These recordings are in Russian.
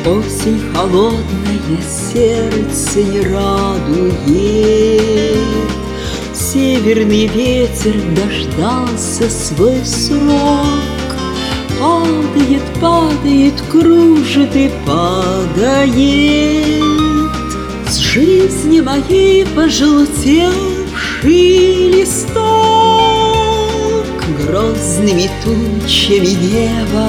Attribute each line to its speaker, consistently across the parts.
Speaker 1: Осень холодная сердце не радует, северный ветер дождался свой срок. Падает, падает, кружит и падает с жизни моей пожелтевший листок. Грозными тучами небо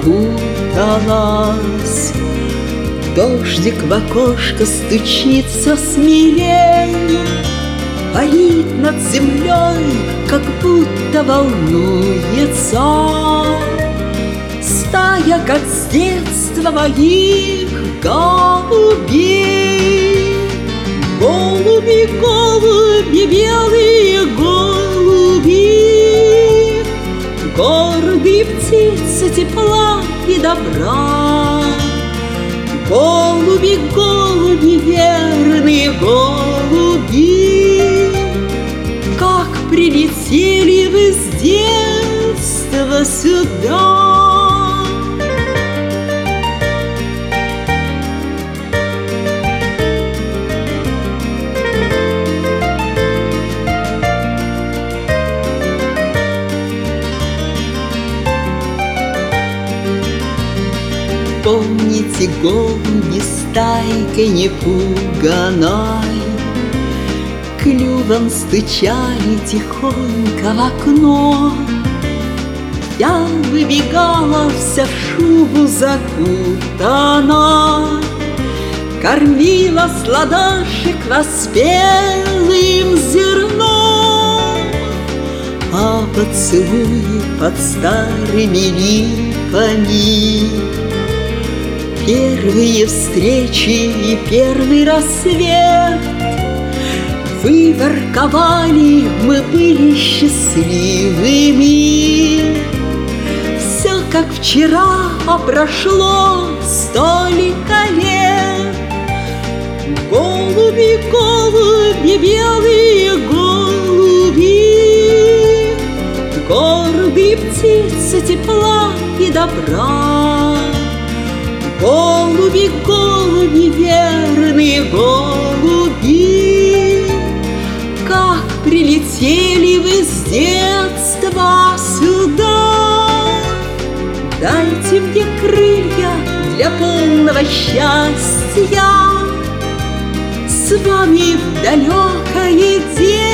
Speaker 1: окуталось, дождик в окошко стучится смелей, парит над землей, как будто волнуется стая, как с детства моих голубей. Голуби, голуби, белые голуби, гордые птицы тепла и добра. Голуби, голуби, верные голуби, как прилетели вы с детства сюда. Помните, голуби, стайкой непуганой клювом стучали тихонько в окно. Я выбегала вся в шубу закутана, кормила с ладошек воспелым зерном, а поцелуи под старыми липами, первые встречи и первый рассвет. Вы ворковали, мы были счастливыми. Все как вчера, а прошло столько лет. Голуби, голуби, белые голуби, гордые птицы тепла и добра. Голуби, голуби, верные голуби, как прилетели вы с детства сюда. Дайте мне крылья для полного счастья, с вами в далекое детство.